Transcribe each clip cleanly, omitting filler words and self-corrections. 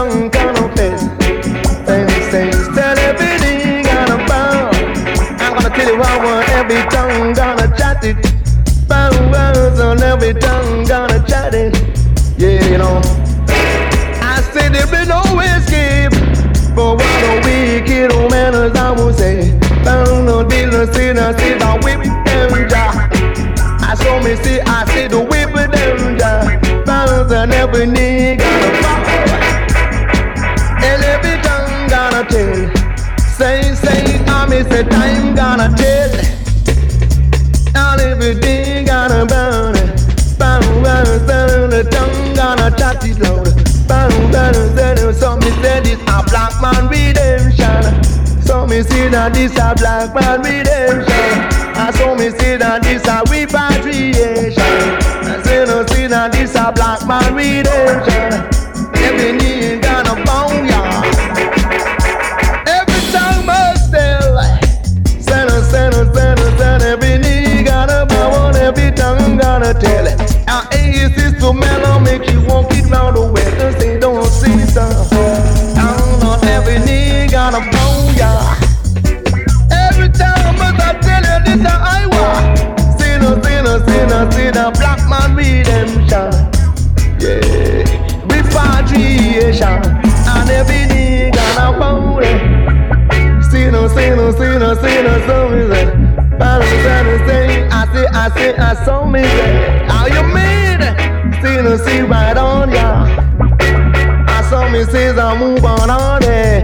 tongue gonna fit. Tell everything gonna bow. I'm gonna tell you what every tongue gonna chat it. Bow words on every tongue gonna chat it. Yeah, you know. I said there be no escape for what a wicked old man as I will say. Bound no business in a seat, I whip them jaw. I saw me see, I see the whip them jaw. Bounds and every knee gonna fall. And every tongue gonna tell. Say, I miss the time gonna tell. And everything gonna burn. Bound, the tongue gonna chat it loud. So me say this a black man redemption. So me see that this a black man redemption. I saw me see that this a repatriation. I say no see that this a black man redemption. Every knee gonna bow ya. Every tongue must tell. Send every knee gonna bow and every tongue gonna tell. Our ace is to mellow, make you walk it round the way. Say don't see stuff. Down on every knee gonna bow ya. Every time I tell you this a Iowa. Sinner, black man redemption. Yeah, repatriation. And every knee gonna bow ya. Sinner, so me say. I saw me say. How you mean? Sinner, see right on ya. I saw me say I move on there.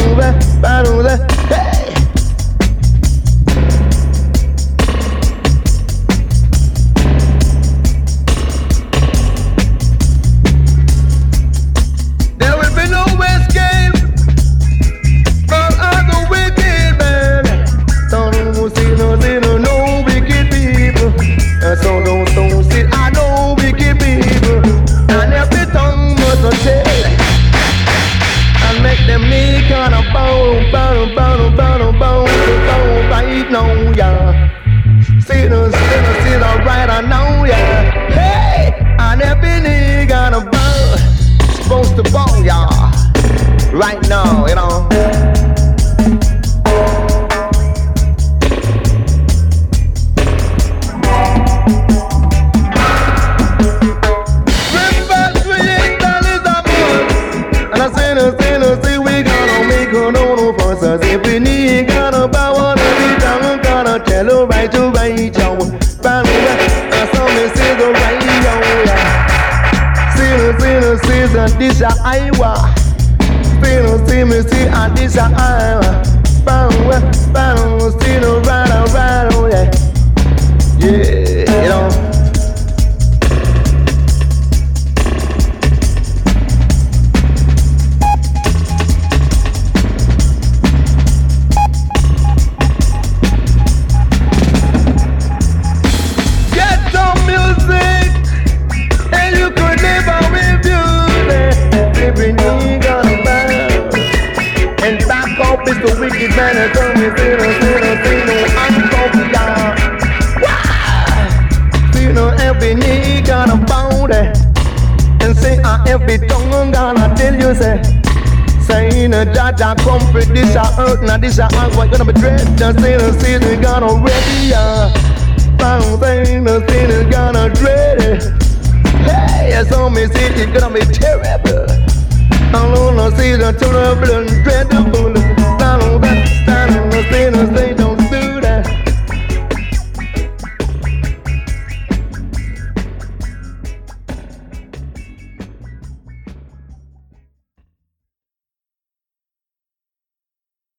Hey. There will be no escape from other wicked men. So don't see no wicked people. So don't see I know wicked people. And every tongue must tell. And make them knee gonna bow right now, yeah. See the right I know, yeah. Hey, and every knee gonna bow. Supposed to bow, yeah. Right now, you know. Every knee gonna bow and every tongue gonna tell her right to right, yo. I saw me see the right, yo. See, this a Iowa. See me see, and this a Iowa. See the right, oh yeah. Yeah, you know. It's the wicked man that told me, every knee gonna bow there. And say, every tongue gonna tell you, say, in a Jaja comfort, this a earth, now this a aqua, gonna be dread. Say, the season gonna ready, the season gonna dread it. Hey, it's on me, see, it's gonna be terrible. I don't see the trouble and dreadful. Stand on the